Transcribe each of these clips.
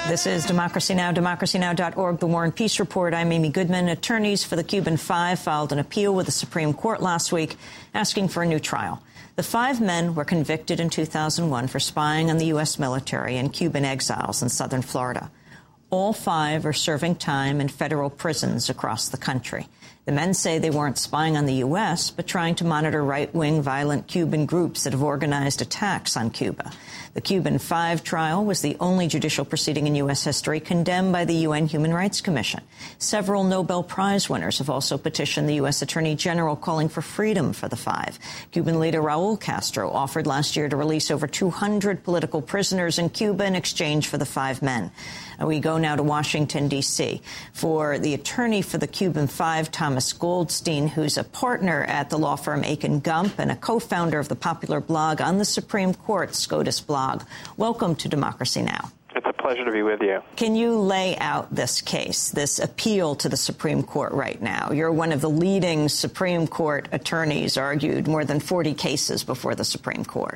This is Democracy Now!, democracynow.org, The War and Peace Report. I'm Amy Goodman. Attorneys for the Cuban Five filed an appeal with the Supreme Court last week asking for a new trial. The five men were convicted in 2001 for spying on the U.S. military and Cuban exiles in southern Florida. All five are serving time in federal prisons across the country. The men say they weren't spying on the U.S., but trying to monitor right-wing violent Cuban groups that have organized attacks on Cuba. The Cuban Five trial was the only judicial proceeding in U.S. history condemned by the UN Human Rights Commission. Several Nobel Prize winners have also petitioned the U.S. Attorney General calling for freedom for the five. Cuban leader Raul Castro offered last year to release over 200 political prisoners in Cuba in exchange for the five men. We go now to Washington, D.C. for the attorney for the Cuban Five, Thomas Goldstein, who's a partner at the law firm Aiken Gump and a co-founder of the popular blog on the Supreme Court, SCOTUS blog. Welcome to Democracy Now! It's a pleasure to be with you. Can you lay out this case, this appeal to the Supreme Court right now? You're one of the leading Supreme Court attorneys, argued more than 40 cases before the Supreme Court.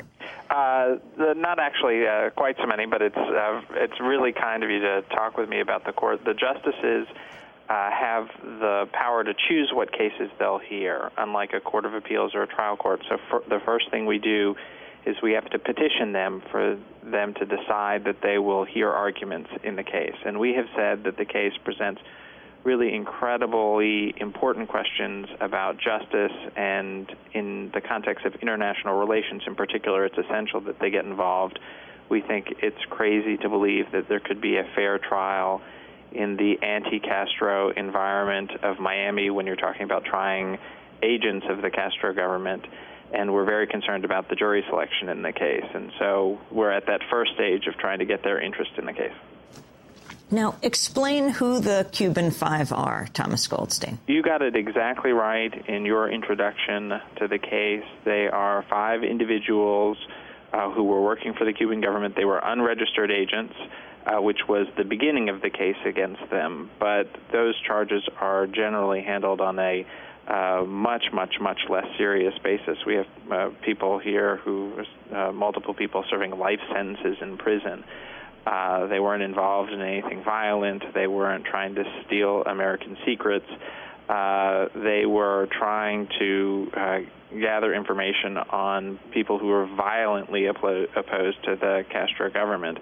Not actually quite so many, but it's really kind of you to talk with me about the court. The justices have the power to choose what cases they'll hear, unlike a court of appeals or a trial court. So the first thing we do is we have to petition them for them to decide that they will hear arguments in the case. And we have said that the case presents really incredibly important questions about justice, and in the context of international relations in particular, it's essential that they get involved. We think it's crazy to believe that there could be a fair trial in the anti-Castro environment of Miami when you're talking about trying agents of the Castro government, and we're very concerned about the jury selection in the case. And so we're at that first stage of trying to get their interest in the case. Now, explain who the Cuban Five are, Thomas Goldstein. You got it exactly right in your introduction to the case. They are five individuals who were working for the Cuban government. They were unregistered agents, which was the beginning of the case against them. But those charges are generally handled on a much less serious basis. We have people here multiple people serving life sentences in prison. They weren't involved in anything violent. They weren't trying to steal American secrets. They were trying to gather information on people who were violently opposed to the Castro government.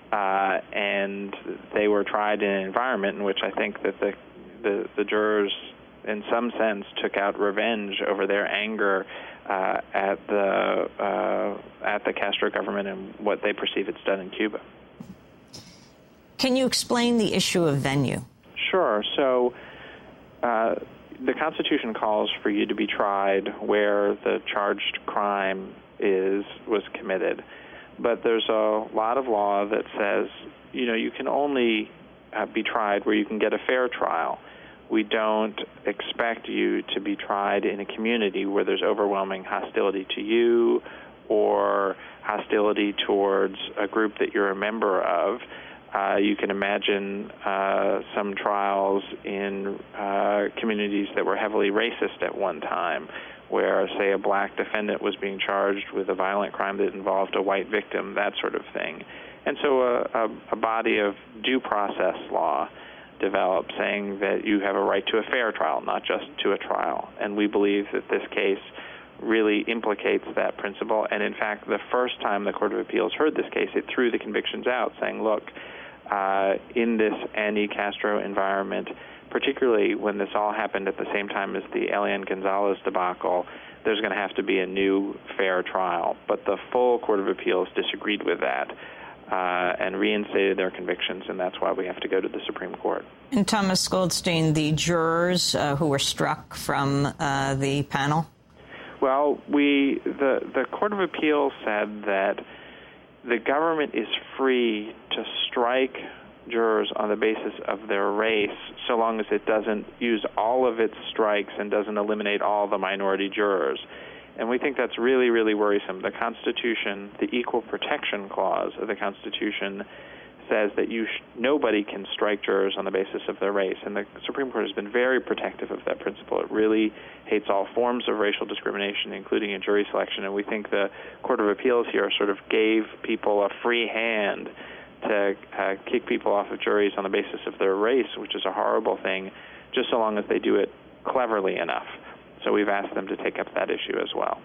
And they were tried in an environment in which I think that the jurors, in some sense, took out revenge over their anger at the Castro government and what they perceive it's done in Cuba. Can you explain the issue of venue? Sure. So the Constitution calls for you to be tried where the charged crime was committed. But there's a lot of law that says, you can only be tried where you can get a fair trial. We don't expect you to be tried in a community where there's overwhelming hostility to you or hostility towards a group that you're a member of. You can imagine some trials in communities that were heavily racist at one time, where, say, a black defendant was being charged with a violent crime that involved a white victim, that sort of thing. And so a body of due process law developed saying that you have a right to a fair trial, not just to a trial. And we believe that this case really implicates that principle. And in fact, the first time the Court of Appeals heard this case, it threw the convictions out, saying, look, in this anti-Castro environment, particularly when this all happened at the same time as the Elian Gonzalez debacle, there's going to have to be a new fair trial. But the full Court of Appeals disagreed with that and reinstated their convictions, and that's why we have to go to the Supreme Court. And Thomas Goldstein, the jurors who were struck from the panel? Well, the Court of Appeals said that the government is free to strike jurors on the basis of their race so long as it doesn't use all of its strikes and doesn't eliminate all the minority jurors. And we think that's really, really worrisome. The Constitution, the Equal Protection Clause of the Constitution, says that nobody can strike jurors on the basis of their race. And the Supreme Court has been very protective of that principle. It really hates all forms of racial discrimination, including in jury selection. And we think the Court of Appeals here sort of gave people a free hand to kick people off of juries on the basis of their race, which is a horrible thing, just so long as they do it cleverly enough. So we've asked them to take up that issue as well.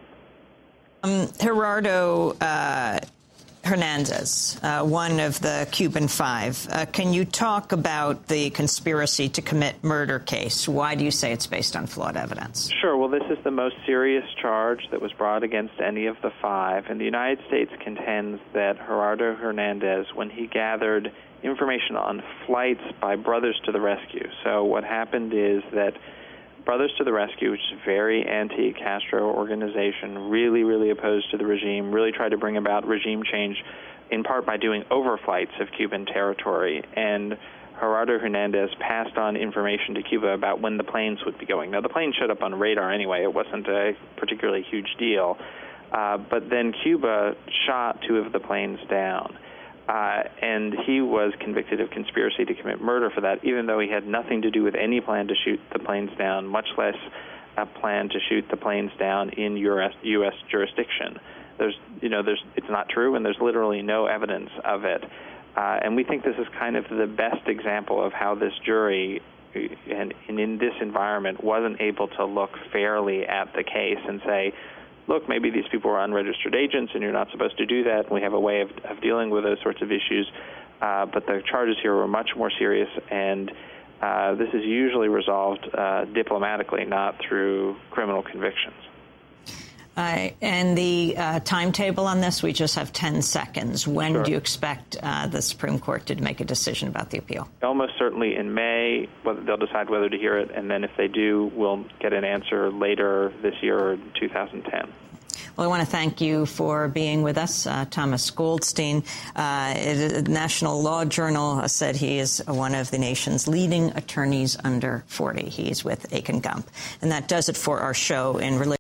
Gerardo Hernandez, one of the Cuban Five. Can you talk about the conspiracy to commit murder case? Why do you say it's based on flawed evidence? Sure. Well, this is the most serious charge that was brought against any of the five. And the United States contends that Gerardo Hernandez, when he gathered information on flights by Brothers to the Rescue. So what happened is that Brothers to the Rescue, which is a very anti-Castro organization, really opposed to the regime, really tried to bring about regime change in part by doing overflights of Cuban territory. And Gerardo Hernandez passed on information to Cuba about when the planes would be going. Now, the plane showed up on radar anyway. It wasn't a particularly huge deal. But then Cuba shot two of the planes down. And he was convicted of conspiracy to commit murder for that, even though he had nothing to do with any plan to shoot the planes down, much less a plan to shoot the planes down in U.S. jurisdiction. It's not true, and there's literally no evidence of it. And we think this is kind of the best example of how this jury, and in this environment, wasn't able to look fairly at the case and say, look, maybe these people are unregistered agents and you're not supposed to do that. And we have a way of dealing with those sorts of issues. But the charges here were much more serious, and this is usually resolved diplomatically, not through criminal convictions. And the timetable on this, we just have 10 seconds. When Sure. do you expect the Supreme Court to make a decision about the appeal? Almost certainly in May. They'll decide whether to hear it, and then if they do, we'll get an answer later this year or 2010. Well, I want to thank you for being with us. Thomas Goldstein, National Law Journal, said he is one of the nation's leading attorneys under 40. He's with Akin Gump. And that does it for our show in relation